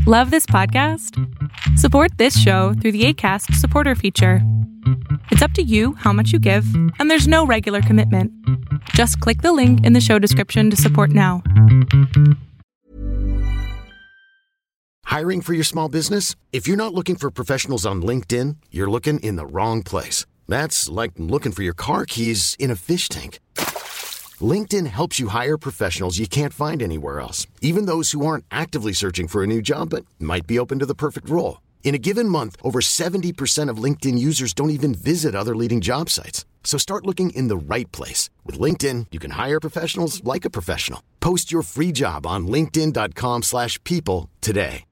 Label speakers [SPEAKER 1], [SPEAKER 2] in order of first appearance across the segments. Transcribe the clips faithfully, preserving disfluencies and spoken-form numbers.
[SPEAKER 1] Love this podcast? Support this show through the Acast supporter feature. It's up to you how much you give, and there's no regular commitment. Just click the link in the show description to support now.
[SPEAKER 2] Hiring for your small business? If you're not looking for professionals on LinkedIn, you're looking in the wrong place. That's like looking for your car keys in a fish tank. LinkedIn helps you hire professionals you can't find anywhere else, even those who aren't actively searching for a new job but might be open to the perfect role. In a given month, over seventy percent of LinkedIn users don't even visit other leading job sites. So start looking in the right place. With LinkedIn, you can hire professionals like a professional. Post your free job on linkedin dot com slash people today.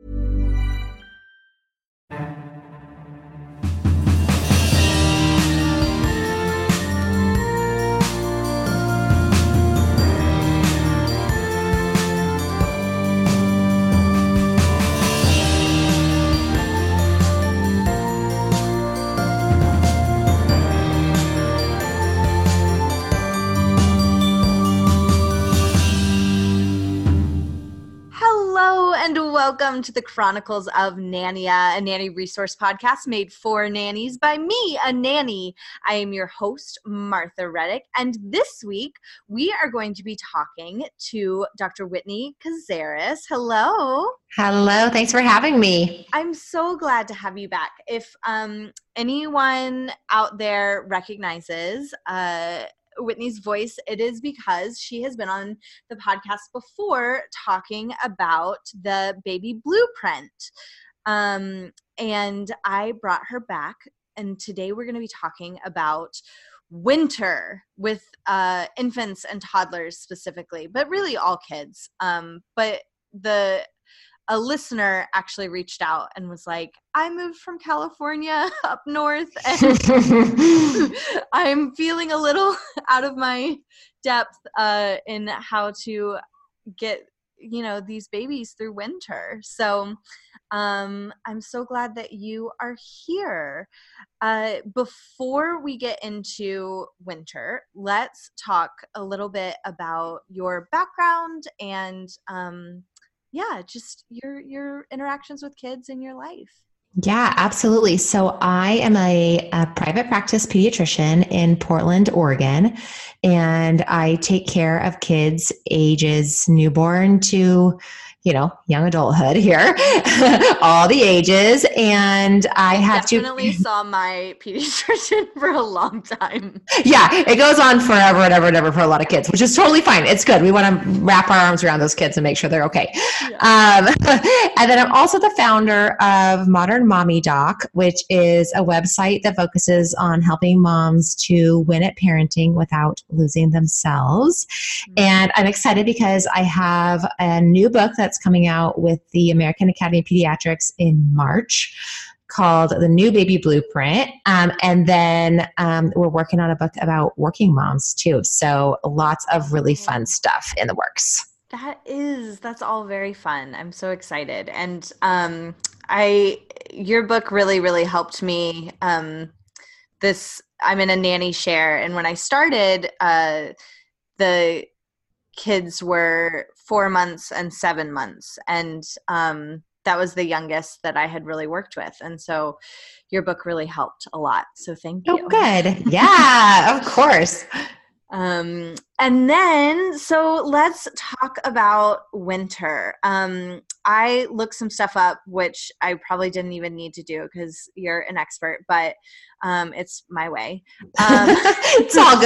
[SPEAKER 3] Welcome to the Chronicles of Nania, a nanny resource podcast made for nannies by me, a nanny. I am your host, Martha Reddick, and this week we are going to be talking to Doctor Whitney Cazares. Hello.
[SPEAKER 4] Hello. Thanks for having me.
[SPEAKER 3] I'm so glad to have you back. If um, anyone out there recognizes uh, Whitney's voice, it is because she has been on the podcast before talking about the baby blueprint. Um, and I brought her back, and today we're going to be talking about winter with uh, infants and toddlers specifically, but really all kids. Um, but the a listener actually reached out and was like, I moved from California up north and I'm feeling a little out of my depth uh, in how to get, you know, these babies through winter. So um, I'm so glad that you are here. Uh, before we get into winter, let's talk a little bit about your background and um, yeah, just your your interactions with kids in your life.
[SPEAKER 4] Yeah, absolutely. So I am a, a private practice pediatrician in Portland, Oregon, and I take care of kids ages newborn to, you know, young adulthood here, all the ages. And I have
[SPEAKER 3] definitely
[SPEAKER 4] to
[SPEAKER 3] saw my pediatrician for a long time.
[SPEAKER 4] Yeah, it goes on forever and ever and ever for a lot of kids, which is totally fine. It's good. We want to wrap our arms around those kids and make sure they're okay. Yeah. Um, and then I'm also the founder of Modern Mommy Doc, which is a website that focuses on helping moms to win at parenting without losing themselves. Mm-hmm. And I'm excited because I have a new book that's coming out with the American Academy of Pediatrics in March called The New Baby Blueprint. Um, and then um, we're working on a book about working moms too. So lots of really fun stuff in the works.
[SPEAKER 3] That is, that's all very fun. I'm so excited. And um, I, your book really, really helped me. Um, this, I'm in a nanny share. And when I started, uh, the kids were four months and seven months. And um, that was the youngest that I had really worked with. And so your book really helped a lot. So thank you.
[SPEAKER 4] Oh, good. Yeah, of course.
[SPEAKER 3] Um, and then, so let's talk about winter. Um, I looked some stuff up, which I probably didn't even need to do because you're an expert, but um, it's my way. Um,
[SPEAKER 4] it's all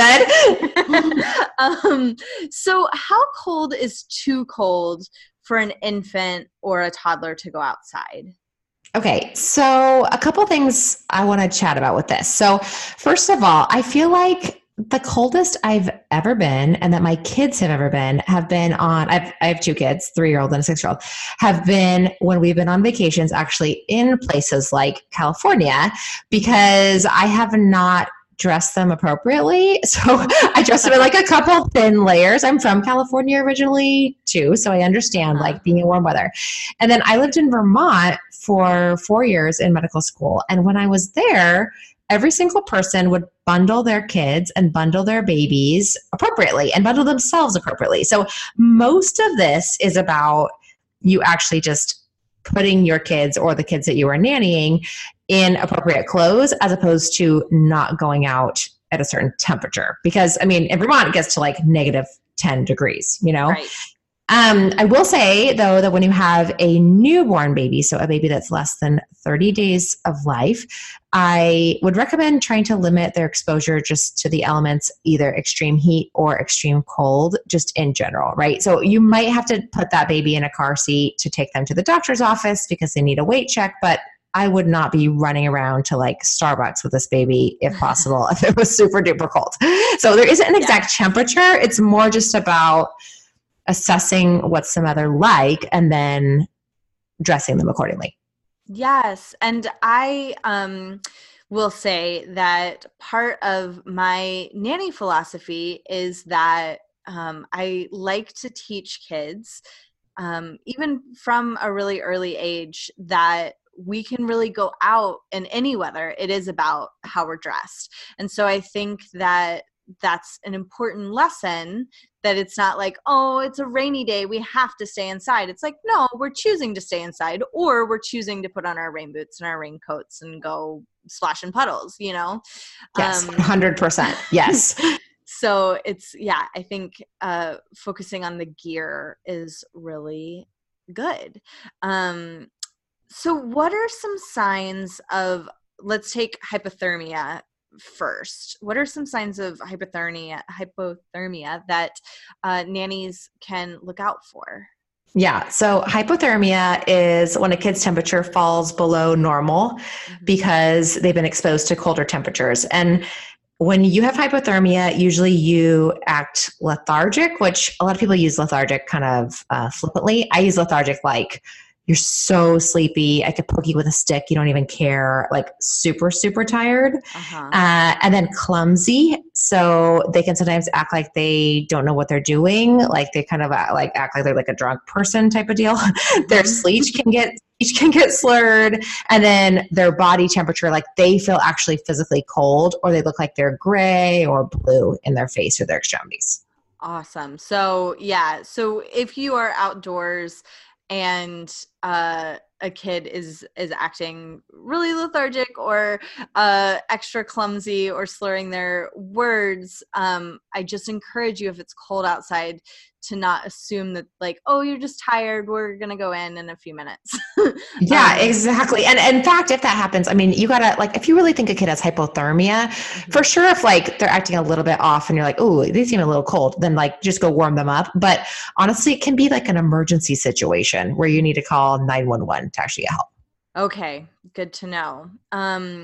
[SPEAKER 4] good.
[SPEAKER 3] um, so how cold is too cold for an infant or a toddler to go outside?
[SPEAKER 4] Okay, so a couple things I want to chat about with this. So first of all, I feel like the coldest I've ever been, and that my kids have ever been, have been on, I've, I have two kids, three-year-old and a six-year-old, have been when we've been on vacations actually in places like California, because I have not dressed them appropriately. So I dressed them in like a couple thin layers. I'm from California originally too, so I understand like being in warm weather. And then I lived in Vermont for four years in medical school. And when I was there, every single person would bundle their kids and bundle their babies appropriately and bundle themselves appropriately. So most of this is about you actually just putting your kids or the kids that you are nannying in appropriate clothes as opposed to not going out at a certain temperature. Because I mean, in Vermont, it gets to like negative ten degrees, you know?
[SPEAKER 3] Right.
[SPEAKER 4] Um, I will say though, that when you have a newborn baby, so a baby that's less than thirty days of life, I would recommend trying to limit their exposure just to the elements, either extreme heat or extreme cold, just in general, right? So you might have to put that baby in a car seat to take them to the doctor's office because they need a weight check, but I would not be running around to like Starbucks with this baby if possible, if it was super duper cold. So there isn't an exact yeah. temperature. It's more just about assessing what's the mother like and then dressing them accordingly.
[SPEAKER 3] Yes. And I um, will say that part of my nanny philosophy is that um, I like to teach kids, um, even from a really early age, that we can really go out in any weather. It is about how we're dressed. And so I think that that's an important lesson, that it's not like, oh, it's a rainy day, we have to stay inside. It's like, no, we're choosing to stay inside, or we're choosing to put on our rain boots and our raincoats and go splash in puddles, you know?
[SPEAKER 4] Yes,
[SPEAKER 3] um,
[SPEAKER 4] one hundred percent. Yes.
[SPEAKER 3] So it's, yeah, I think uh, focusing on the gear is really good. Um, so what are some signs of, let's take hypothermia first. What are some signs of hypothermia hypothermia that uh, nannies can look out for?
[SPEAKER 4] Yeah. So hypothermia is when a kid's temperature falls below normal mm-hmm. because they've been exposed to colder temperatures. And when you have hypothermia, usually you act lethargic, which a lot of people use lethargic kind of uh, flippantly. I use lethargic like, you're so sleepy, I could poke you with a stick, you don't even care, like super, super tired. Uh-huh. Uh, and then clumsy. So they can sometimes act like they don't know what they're doing. Like they kind of act like act like they're like a drunk person type of deal. Their speech can get speech can get slurred. And then their body temperature, like they feel actually physically cold, or they look like they're gray or blue in their face or their extremities.
[SPEAKER 3] Awesome. So yeah. So if you are outdoors and uh, a kid is is acting really lethargic or uh, extra clumsy or slurring their words, um, I just encourage you, if it's cold outside, to not assume that like, oh, you're just tired, we're going to go in in a few minutes.
[SPEAKER 4] Yeah,
[SPEAKER 3] um,
[SPEAKER 4] exactly. And in fact, if that happens, I mean, you gotta like, if you really think a kid has hypothermia, mm-hmm. for sure, if like they're acting a little bit off and you're like, oh, they seem a little cold, then like just go warm them up. But honestly, it can be like an emergency situation where you need to call nine one one to actually get help.
[SPEAKER 3] Okay, good to know. Um,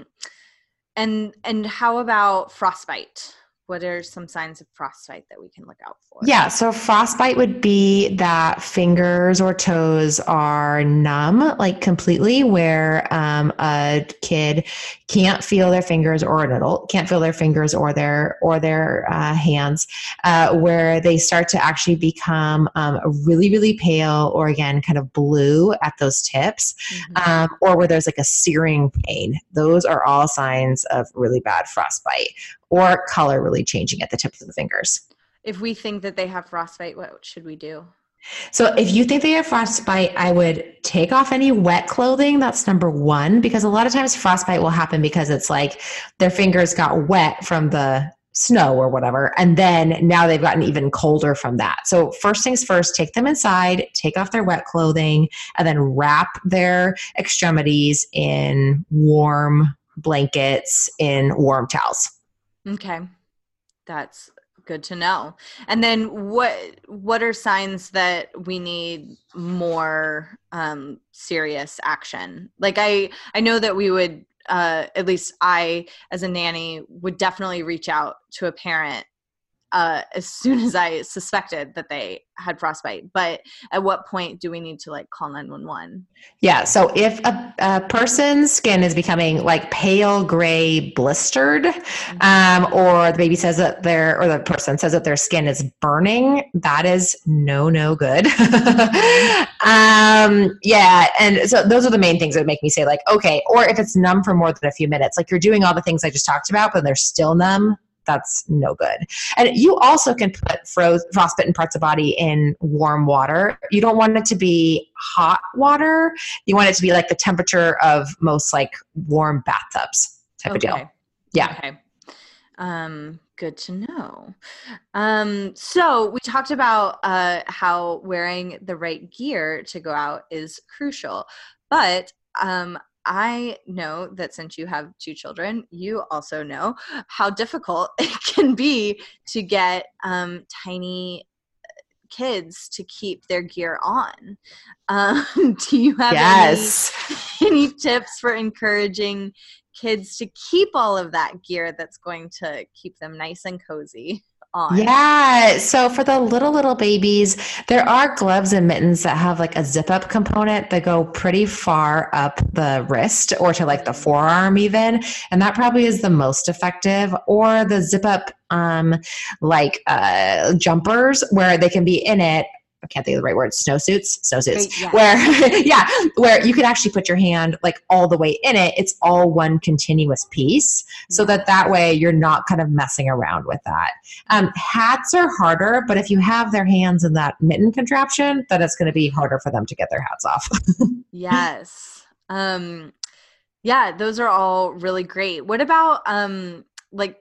[SPEAKER 3] and and how about frostbite? What are some signs of frostbite that we can look out for?
[SPEAKER 4] Yeah, so frostbite would be that fingers or toes are numb, like completely, where um, a kid can't feel their fingers, or an adult can't feel their fingers or their or their uh, hands, uh, where they start to actually become um, really, really pale, or again, kind of blue at those tips, mm-hmm. um, or where there's like a searing pain. Those are all signs of really bad frostbite. Or color really changing at the tips of the fingers.
[SPEAKER 3] If we think that they have frostbite, what should we do?
[SPEAKER 4] So if you think they have frostbite, I would take off any wet clothing. That's number one, because a lot of times frostbite will happen because it's like their fingers got wet from the snow or whatever, and then now they've gotten even colder from that. So first things first, take them inside, take off their wet clothing, and then wrap their extremities in warm blankets, in warm towels.
[SPEAKER 3] Okay. That's good to know. And then what what are signs that we need more um, serious action? Like I, I know that we would, uh, at least I as a nanny would definitely reach out to a parent uh, as soon as I suspected that they had frostbite. But at what point do we need to like call nine one one?
[SPEAKER 4] Yeah. So if a, a person's skin is becoming like pale gray blistered, mm-hmm. um, or the baby says that their, or the person says that their skin is burning, that is no, no good. um, yeah. And so those are the main things that make me say like, okay, or if it's numb for more than a few minutes, like you're doing all the things I just talked about, but they're still numb, that's no good. And you also can put froze, frostbitten parts of body in warm water. You don't want it to be hot water. You want it to be like the temperature of most like warm bathtubs type
[SPEAKER 3] Okay.
[SPEAKER 4] of deal. Yeah.
[SPEAKER 3] Okay. Um, good to know. Um, so we talked about uh, how wearing the right gear to go out is crucial, but um, I know that since you have two children, you also know how difficult it can be to get um, tiny kids to keep their gear on. Um, do you have
[SPEAKER 4] Yes.
[SPEAKER 3] any, any tips for encouraging kids to keep all of that gear that's going to keep them nice and cozy on?
[SPEAKER 4] Yeah. So for the little, little babies, there are gloves and mittens that have like a zip up component that go pretty far up the wrist or to like the forearm even. And that probably is the most effective. Or the zip up um, like uh, jumpers where they can be in it. I can't think of the right word, snowsuits, snowsuits,
[SPEAKER 3] Right, yeah.
[SPEAKER 4] where, yeah, where you can actually put your hand like all the way in it. It's all one continuous piece so
[SPEAKER 3] Yeah.
[SPEAKER 4] that that way you're not kind of messing around with that. Um, hats are harder, but if you have their hands in that mitten contraption, then it's going to be harder for them to get their hats off.
[SPEAKER 3] Yes. Um, yeah, those are all really great. What about um, like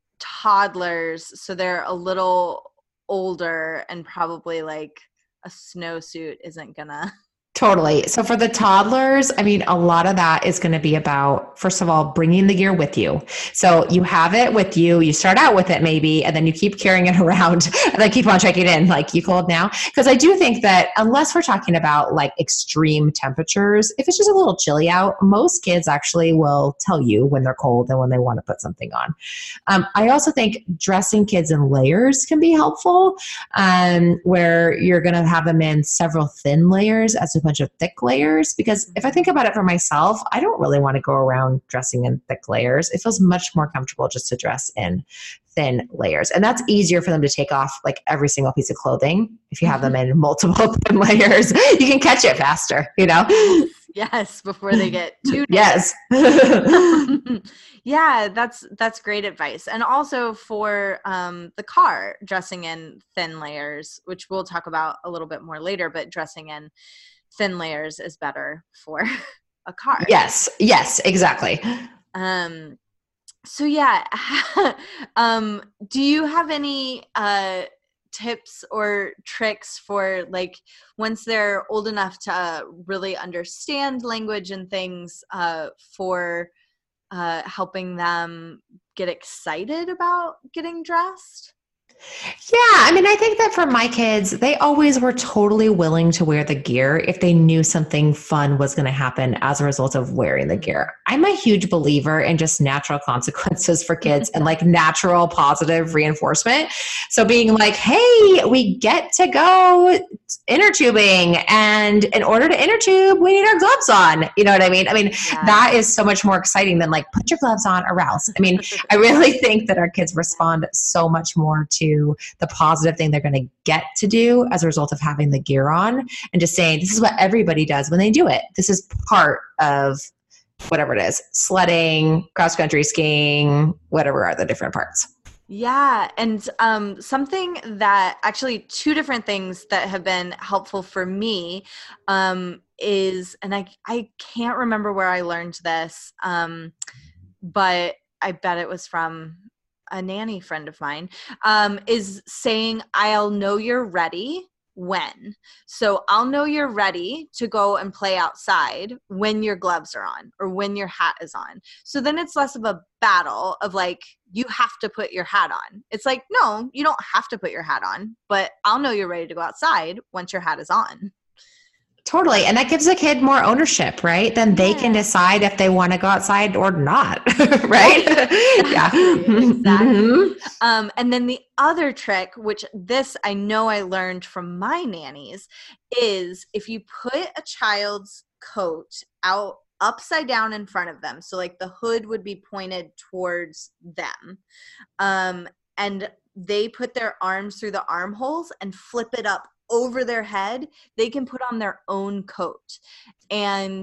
[SPEAKER 3] toddlers? So they're a little older and probably like a snowsuit isn't gonna.
[SPEAKER 4] Totally. So for the toddlers, I mean, a lot of that is going to be about, first of all, bringing the gear with you. So you have it with you, you start out with it maybe, and then you keep carrying it around and then keep on checking in like, you cold now? Because I do think that unless we're talking about like extreme temperatures, if it's just a little chilly out, most kids actually will tell you when they're cold and when they want to put something on. Um, I also think dressing kids in layers can be helpful, um, where you're going to have them in several thin layers as opposed bunch of thick layers, because if I think about it for myself, I don't really want to go around dressing in thick layers. It feels much more comfortable just to dress in thin layers. And that's easier for them to take off like every single piece of clothing. If you have them in multiple thin layers, you can catch it faster, you know?
[SPEAKER 3] Yes, before they get too
[SPEAKER 4] Yes.
[SPEAKER 3] Yeah, that's that's great advice. And also for um, the car, dressing in thin layers, which we'll talk about a little bit more later, but dressing in thin layers is better for a car.
[SPEAKER 4] Yes. Yes, exactly.
[SPEAKER 3] Um, so yeah, um, do you have any uh, tips or tricks for like once they're old enough to uh, really understand language and things uh, for uh, helping them get excited about getting dressed?
[SPEAKER 4] Yeah, I mean, I think that for my kids, they always were totally willing to wear the gear if they knew something fun was going to happen as a result of wearing the gear. I'm a huge believer in just natural consequences for kids and like natural positive reinforcement. So being like, hey, we get to go inner tubing, and in order to inner tube, we need our gloves on. You know what I mean? I mean,
[SPEAKER 3] Yeah.
[SPEAKER 4] that is so much more exciting than like, put your gloves on or else. I mean, I really think that our kids respond so much more to the positive thing they're going to get to do as a result of having the gear on, and just saying, this is what everybody does when they do it. This is part of whatever it is, sledding, cross-country skiing, whatever are the different parts.
[SPEAKER 3] Yeah. And um, something that actually two different things that have been helpful for me um, is, and I, I can't remember where I learned this, um, but I bet it was from a nanny friend of mine, um, is saying, I'll know you're ready when. So I'll know you're ready to go and play outside when your gloves are on or when your hat is on. So then it's less of a battle of like, you have to put your hat on. It's like, no, you don't have to put your hat on, but I'll know you're ready to go outside once your hat is on.
[SPEAKER 4] Totally. And that gives a kid more ownership, right? Then they
[SPEAKER 3] Yeah.
[SPEAKER 4] can decide if they want to go outside or not, right? Yeah.
[SPEAKER 3] Exactly. Um, and then the other trick, which this I know I learned from my nannies, is if you put a child's coat out upside down in front of them, so like the hood would be pointed towards them, um, and they put their arms through the armholes and flip it up over their head, they can put on their own coat. And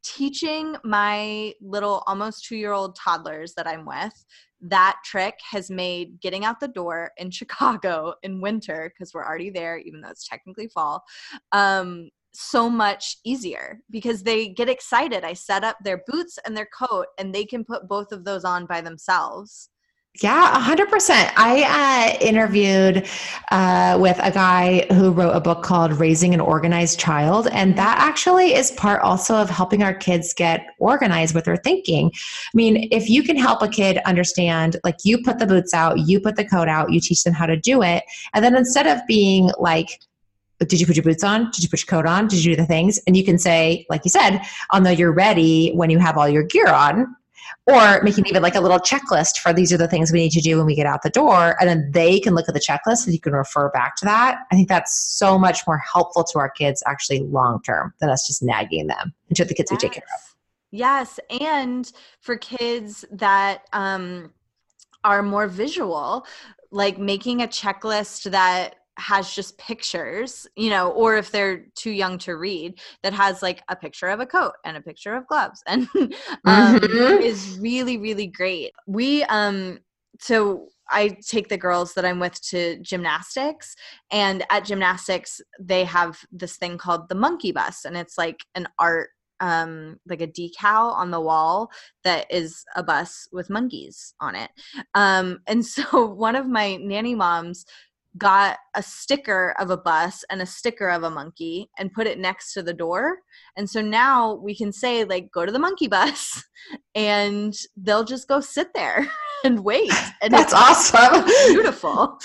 [SPEAKER 3] teaching my little almost two-year-old toddlers that I'm with, that trick has made getting out the door in Chicago in winter, because we're already there, even though it's technically fall, um, so much easier because they get excited. I set up their boots and their coat and they can put both of those on by themselves.
[SPEAKER 4] Yeah, a hundred percent. I uh, interviewed uh, with a guy who wrote a book called Raising an Organized Child. And that actually is part also of helping our kids get organized with their thinking. I mean, if you can help a kid understand, like you put the boots out, you put the coat out, you teach them how to do it. And then instead of being like, did you put your boots on? Did you put your coat on? Did you do the things? And you can say, like you said, I'll know you're ready when you have all your gear on. Or making even like a little checklist for these are the things we need to do when we get out the door. And then they can look at the checklist and you can refer back to that. I think that's so much more helpful to our kids actually long-term than us just nagging them into the kids
[SPEAKER 3] Yes.
[SPEAKER 4] we take care of.
[SPEAKER 3] Yes. And for kids that um, are more visual, like making a checklist that has just pictures, you know, or if they're too young to read, that has like a picture of a coat and a picture of gloves and um,
[SPEAKER 4] Mm-hmm.
[SPEAKER 3] is really, really great. We, um, so I take the girls that I'm with to gymnastics, and at gymnastics, they have this thing called the monkey bus, and it's like an art, um, like a decal on the wall that is a bus with monkeys on it. Um, and so one of my nanny moms got a sticker of a bus and a sticker of a monkey and put it next to the door. And so now we can say, like, go to the monkey bus, and they'll just go sit there and wait. And
[SPEAKER 4] That's
[SPEAKER 3] it's
[SPEAKER 4] awesome.
[SPEAKER 3] beautiful.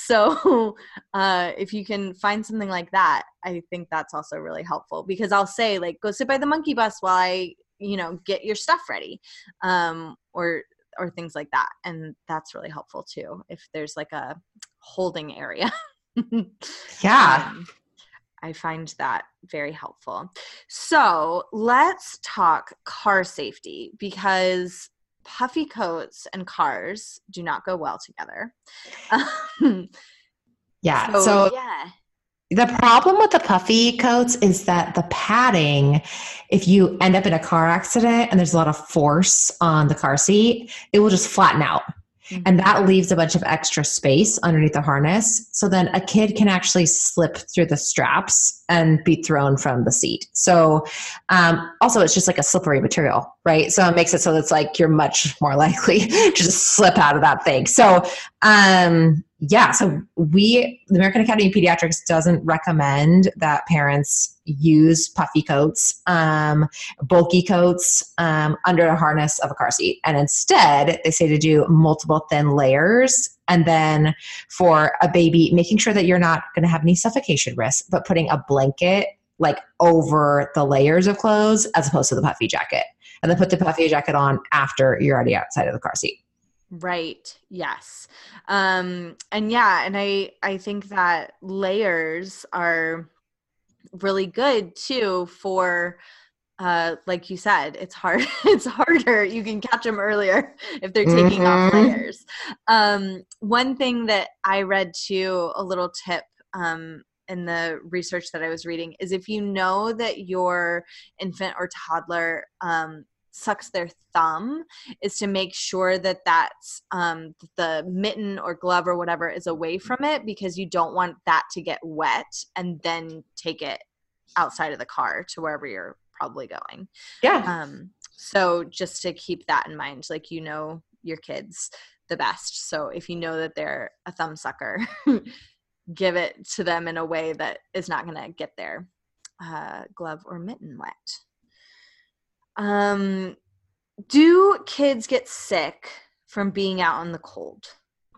[SPEAKER 3] So uh, if you can find something like that, I think that's also really helpful, because I'll say, like, go sit by the monkey bus while I, you know, get your stuff ready, um, or or things like that. And that's really helpful too, if there's like a holding area.
[SPEAKER 4] Yeah.
[SPEAKER 3] um, I find that very helpful. So let's talk car safety, because puffy coats and cars do not go well together. Um,
[SPEAKER 4] Yeah.
[SPEAKER 3] so,
[SPEAKER 4] So
[SPEAKER 3] yeah.
[SPEAKER 4] the problem with the puffy coats is that the padding, if you end up in a car accident and there's a lot of force on the car seat, it will just flatten out.
[SPEAKER 3] Mm-hmm.
[SPEAKER 4] And that leaves a bunch of extra space underneath the harness. So then a kid can actually slip through the straps and be thrown from the seat. So um, also it's just like a slippery material, right? So it makes it so that it's like you're much more likely to just slip out of that thing. So um, yeah, so we, the American Academy of Pediatrics doesn't recommend that parents use puffy coats, um, bulky coats um, under a harness of a car seat. And instead, they say to do multiple thin layers. And then for a baby, making sure that you're not going to have any suffocation risk, but putting a blanket like over the layers of clothes as opposed to the puffy jacket. And then put the puffy jacket on after you're already outside of the car seat.
[SPEAKER 3] Right. Yes. Um, and yeah, and I, I think that layers are really good too for, uh, like you said, it's hard, it's harder. You can catch them earlier if they're taking
[SPEAKER 4] Mm-hmm.
[SPEAKER 3] off layers. Um, one thing that I read too, a little tip, um, in the research that I was reading, is if you know that your infant or toddler, um, sucks their thumb, is to make sure that that's um, the mitten or glove or whatever is away from it, because you don't want that to get wet and then take it outside of the car to wherever you're probably going.
[SPEAKER 4] Yeah.
[SPEAKER 3] Um, so just to keep that in mind, like, you know, your kids the best. So if you know that they're a thumb sucker, give it to them in a way that is not going to get their uh, glove or mitten wet. Um, do kids get sick from being out in the cold?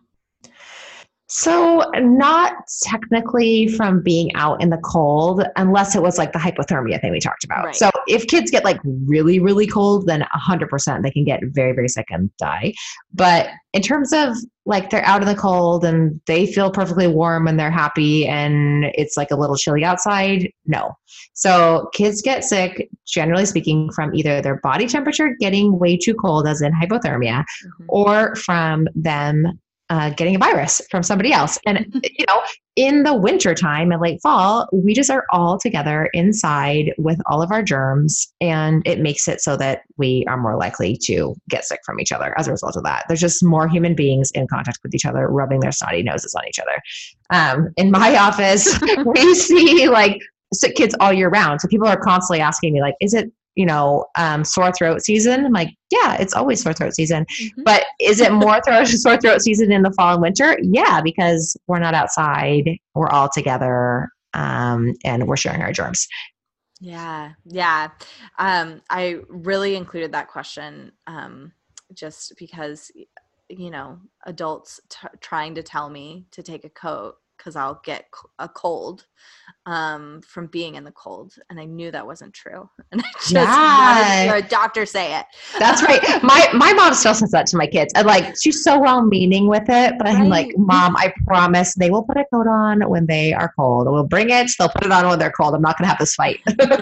[SPEAKER 4] So not technically from being out in the cold, unless it was like the hypothermia thing we talked about.
[SPEAKER 3] Right.
[SPEAKER 4] So if kids get like really, really cold, then one hundred percent they can get very, very sick and die. But in terms of like they're out in the cold and they feel perfectly warm and they're happy and it's like a little chilly outside, no. So kids get sick, generally speaking, from either their body temperature getting way too cold, as in hypothermia,
[SPEAKER 3] Mm-hmm.
[SPEAKER 4] or from them uh, getting a virus from somebody else. And, you know, in the winter time and late fall, we just are all together inside with all of our germs. And it makes it so that we are more likely to get sick from each other as a result of that. There's just more human beings in contact with each other, rubbing their snotty noses on each other. Um, in my office, we see like sick kids all year round. So people are constantly asking me like, is it, you know, um, sore throat season? I'm like, yeah, it's always sore throat season. Mm-hmm. But is it more throat, sore throat season in the fall and winter? Yeah, because we're not outside, we're all together, um, and we're sharing our germs.
[SPEAKER 3] Yeah, yeah. Um, I really included that question um, just because, you know, adults t- trying to tell me to take a coat because I'll get a cold um, from being in the cold. And I knew that wasn't true. And I just
[SPEAKER 4] yeah.
[SPEAKER 3] wanted to hear a doctor say it.
[SPEAKER 4] That's right. My my mom still says that to my kids. And like, she's so well-meaning with it. But I'm right. like, Mom, I promise they will put a coat on when they are cold. We'll bring it. They'll put it on when they're cold. I'm not going to have this fight.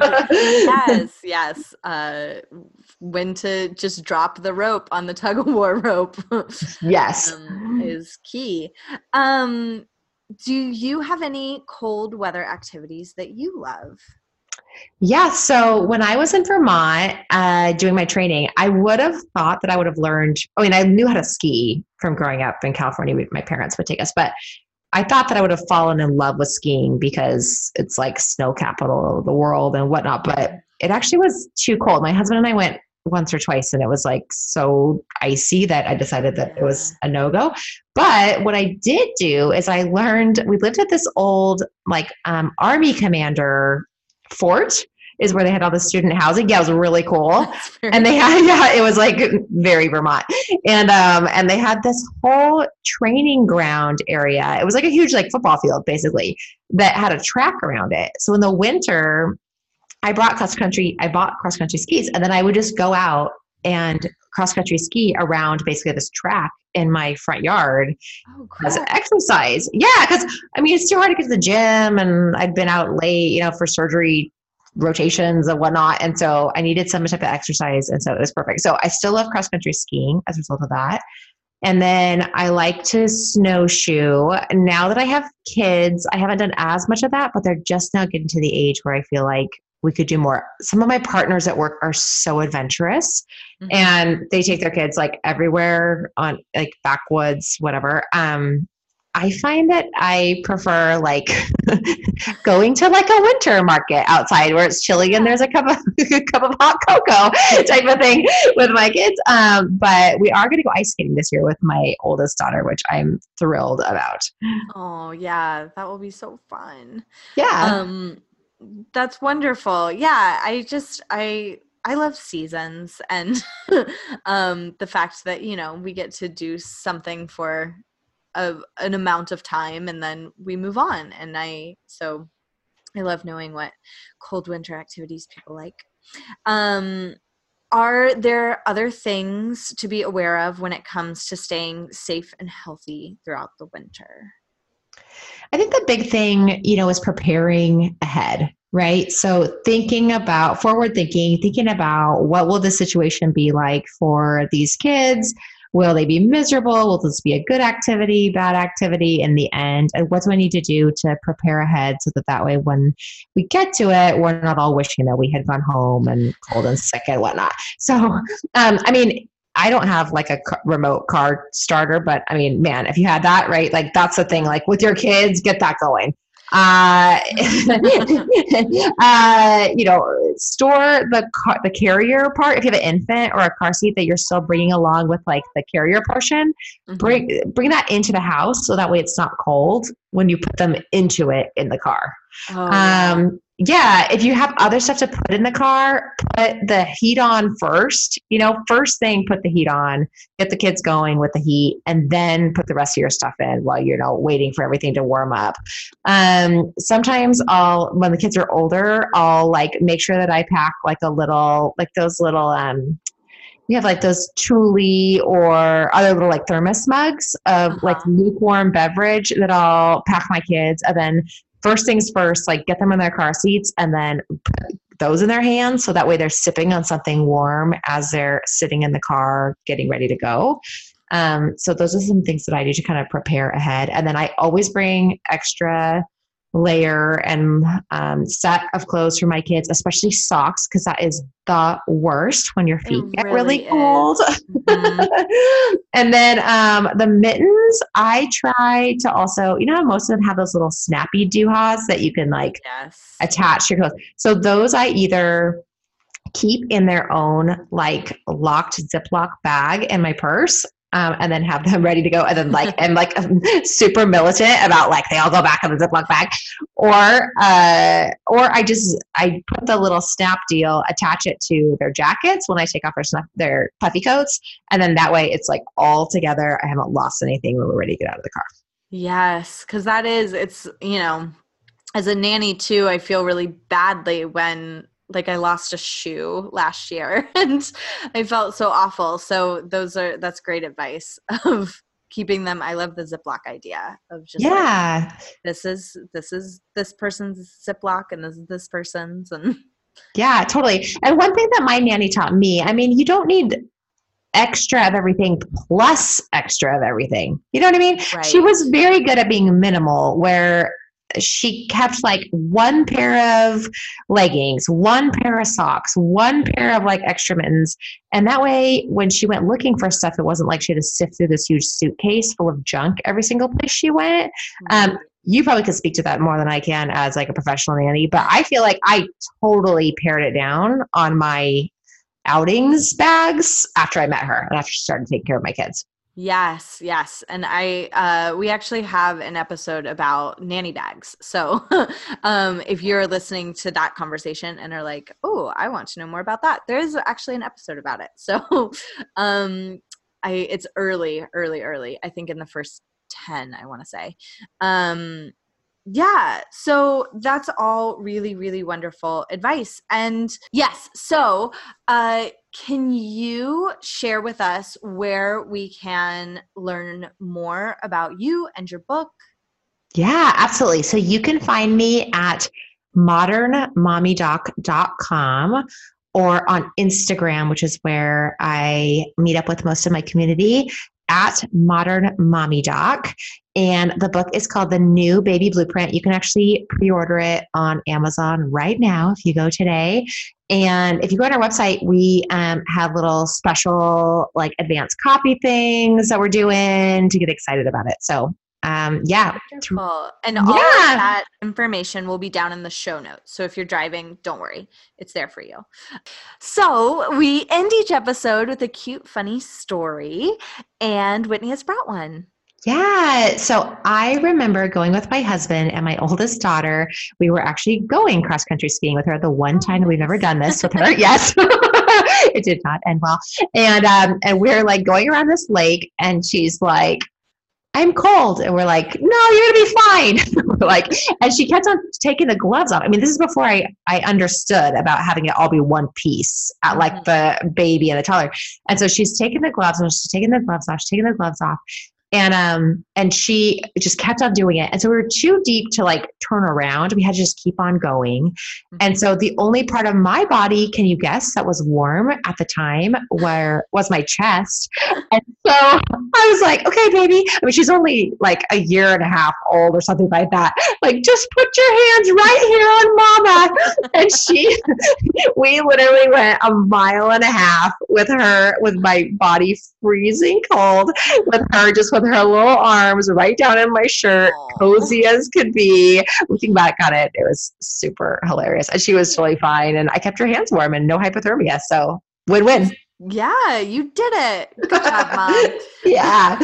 [SPEAKER 3] yes, yes. Uh, when to just drop the rope on the tug of war rope.
[SPEAKER 4] yes.
[SPEAKER 3] um, is key. Um, Do you have any cold weather activities that you love?
[SPEAKER 4] Yeah. So when I was in Vermont uh, doing my training, I would have thought that I would have learned, I mean, I knew how to ski from growing up in California. My parents would take us, but I thought that I would have fallen in love with skiing because it's like snow capital of the world and whatnot, but it actually was too cold. My husband and I went once or twice and it was like so icy that I decided that it was a no-go. But what I did do is I learned, we lived at this old like um, army commander fort is where they had all the student housing. Yeah, it was really cool. And they had, yeah, it was like very Vermont. And, um, and they had this whole training ground area. It was like a huge like football field basically that had a track around it. So in the winter, I brought cross country, I bought cross country skis and then I would just go out and cross country ski around basically this track in my front yard oh, cool. as exercise. Yeah. Cause I mean, it's too hard to get to the gym and I'd been out late, you know, for surgery rotations and whatnot. And so I needed some type of exercise. And so it was perfect. So I still love cross country skiing as a result of that. And then I like to snowshoe. Now that I have kids, I haven't done as much of that, but they're just now getting to the age where I feel like we could do more. Some of my partners at work are so adventurous mm-hmm. and they take their kids like everywhere on like backwoods, whatever. Um, I find that I prefer like going to like a winter market outside where it's chilly and there's a cup of a cup of hot cocoa type of thing with my kids. Um, but we are going to go ice skating this year with my oldest daughter, which I'm thrilled about.
[SPEAKER 3] Oh yeah, that will be so fun.
[SPEAKER 4] Yeah.
[SPEAKER 3] Um, That's wonderful. Yeah, I just I I love seasons and um, the fact that, you know, we get to do something for a, an amount of time and then we move on. And I so I love knowing what cold winter activities people like. Um, are there other things to be aware of when it comes to staying safe and healthy throughout the winter?
[SPEAKER 4] I think the big thing, you know, is preparing ahead, right? So thinking about forward thinking, thinking about what will the situation be like for these kids? Will they be miserable? Will this be a good activity, bad activity in the end? And what do I need to do to prepare ahead so that that way when we get to it, we're not all wishing that we had gone home and cold and sick and whatnot. So, um, I mean, I don't have like a c- remote car starter, but I mean, man, if you had that, right? Like that's the thing, like with your kids, get that going. Uh, uh, you know, store the car, the carrier part. If you have an infant or a car seat that you're still bringing along with like the carrier portion, mm-hmm. bring, bring that into the house. So that way it's not cold when you put them into it in the car.
[SPEAKER 3] Oh, yeah.
[SPEAKER 4] Um, yeah, if you have other stuff to put in the car, put the heat on first. You know, first thing, put the heat on, get the kids going with the heat, and then put the rest of your stuff in while you're, you know, waiting for everything to warm up. Um, sometimes I'll, when the kids are older, I'll like make sure that I pack like a little, like those little, um, we have like those Thule or other little like thermos mugs of uh-huh. like lukewarm beverage that I'll pack my kids, and then first things first, like get them in their car seats and then put those in their hands. So that way they're sipping on something warm as they're sitting in the car, getting ready to go. Um, so those are some things that I do to kind of prepare ahead. And then I always bring extra layer and um, set of clothes for my kids, especially socks, because that is the worst when your feet
[SPEAKER 3] It
[SPEAKER 4] get
[SPEAKER 3] really
[SPEAKER 4] really cold.
[SPEAKER 3] Mm-hmm.
[SPEAKER 4] And then um, the mittens, I try to also, you know how most of them have those little snappy doohies that you can like
[SPEAKER 3] Yes.
[SPEAKER 4] attach to your clothes. So those I either keep in their own like locked Ziploc bag in my purse. Um, and then have them ready to go. And then like, and like um, super militant about like, they all go back in the Ziploc bag, or, uh, or I just, I put the little snap deal, attach it to their jackets when I take off their snap, their puffy coats. And then that way it's like all together. I haven't lost anything when we're ready to get out of the car.
[SPEAKER 3] Yes. Cause that is, it's, you know, as a nanny too, I feel really badly when like I lost a shoe last year and I felt so awful. So those are, that's great advice of keeping them. I love the Ziploc idea of just
[SPEAKER 4] yeah,
[SPEAKER 3] like, this is, this is this person's Ziploc and this is this person's. And
[SPEAKER 4] yeah, totally. And one thing that my nanny taught me, I mean, you don't need extra of everything plus extra of everything. You know what I mean?
[SPEAKER 3] Right.
[SPEAKER 4] She was very good at being minimal, where she kept like one pair of leggings, one pair of socks, one pair of like extra mittens. And that way, when she went looking for stuff, it wasn't like she had to sift through this huge suitcase full of junk every single place she went. Um, you probably could speak to that more than I can as like a professional nanny, but I feel like I totally pared it down on my outings bags after I met her and after she started taking care of my kids.
[SPEAKER 3] Yes, yes. And I, uh, we actually have an episode about nanny bags. So um, if you're listening to that conversation and are like, oh, I want to know more about that, there is actually an episode about it. So um, I, it's early, early, early, I think in the first ten, I want to say. Um, yeah. So that's all really, really wonderful advice. And yes. So uh, can you share with us where we can learn more about you and your book?
[SPEAKER 4] Yeah, absolutely. So you can find me at modern mommy doc dot com or on Instagram, which is where I meet up with most of my community, at Modern Mommy Doc. And the book is called The New Baby Blueprint. You can actually pre-order it on Amazon right now if you go today. And if you go on our website, we um, have little special like advanced copy things that we're doing to get excited about it. So um, yeah.
[SPEAKER 3] Wonderful. And all
[SPEAKER 4] yeah.
[SPEAKER 3] of that information will be down in the show notes. So if you're driving, don't worry. It's there for you. So we end each episode with a cute, funny story. And Whitney has brought one.
[SPEAKER 4] Yeah. So I remember going with my husband and my oldest daughter. We were actually going cross-country skiing with her the one time that we've ever done this with her. Yes. It did not end well. And, um, and we're like going around this lake and she's like, I'm cold. And we're like, no, you're going to be fine. We're like, and she kept on taking the gloves off. I mean, this is before I, I understood about having it all be one piece at like the baby and the toddler. And so she's taking the gloves off. She's taking the gloves off. She's taking the gloves off. And, um, and she just kept on doing it. And so we were too deep to like turn around. We had to just keep on going. And so the only part of my body, can you guess, that was warm at the time where was my chest. And so I was like, okay, baby. I mean, she's only like a year and a half old or something like that. Like, just put your hands right here on mama. And she, we literally went a mile and a half with her, with my body freezing cold, with her just with her little arms right down in my shirt,
[SPEAKER 3] Aww. Cozy
[SPEAKER 4] as could be. Looking back on it, it was super hilarious. And she was totally fine. And I kept her hands warm and no hypothermia. So win-win.
[SPEAKER 3] Yeah, you did it. Good job, Mom.
[SPEAKER 4] Yeah.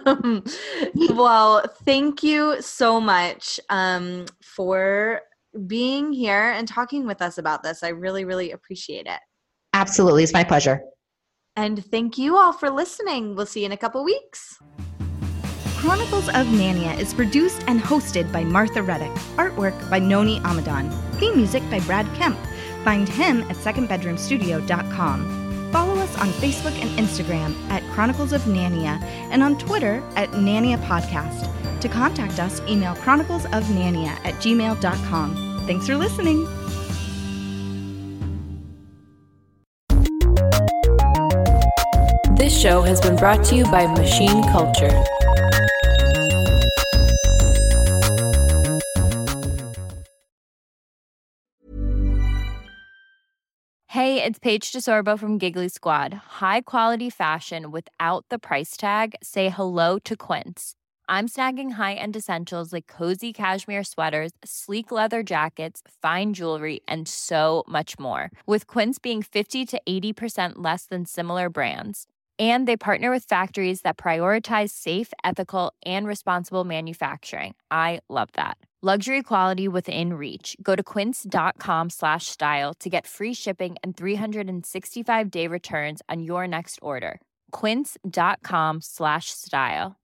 [SPEAKER 3] Well, thank you so much um, for being here and talking with us about this. I really, really appreciate it.
[SPEAKER 4] Absolutely. It's my pleasure.
[SPEAKER 3] And thank you all for listening. We'll see you in a couple weeks. Chronicles of Nania is produced and hosted by Martha Reddick. Artwork by Noni Amadan. Theme music by Brad Kemp. Find him at second bedroom studio dot com. Follow us on Facebook and Instagram at Chronicles of Nania and on Twitter at Nania Podcast. To contact us, email chroniclesofnania at gmail dot com. Thanks for listening.
[SPEAKER 1] This
[SPEAKER 5] This show has been brought to you by Machine Culture.
[SPEAKER 6] Hey, it's Paige DeSorbo from Giggly Squad. High quality fashion without the price tag. Say hello to Quince. I'm snagging high-end essentials like cozy cashmere sweaters, sleek leather jackets, fine jewelry, and so much more. With Quince being fifty to eighty percent less than similar brands. And they partner with factories that prioritize safe, ethical, and responsible manufacturing. I love that. Luxury quality within reach. Go to quince.com slash style to get free shipping and three sixty-five day returns on your next order. Quince.com slash style.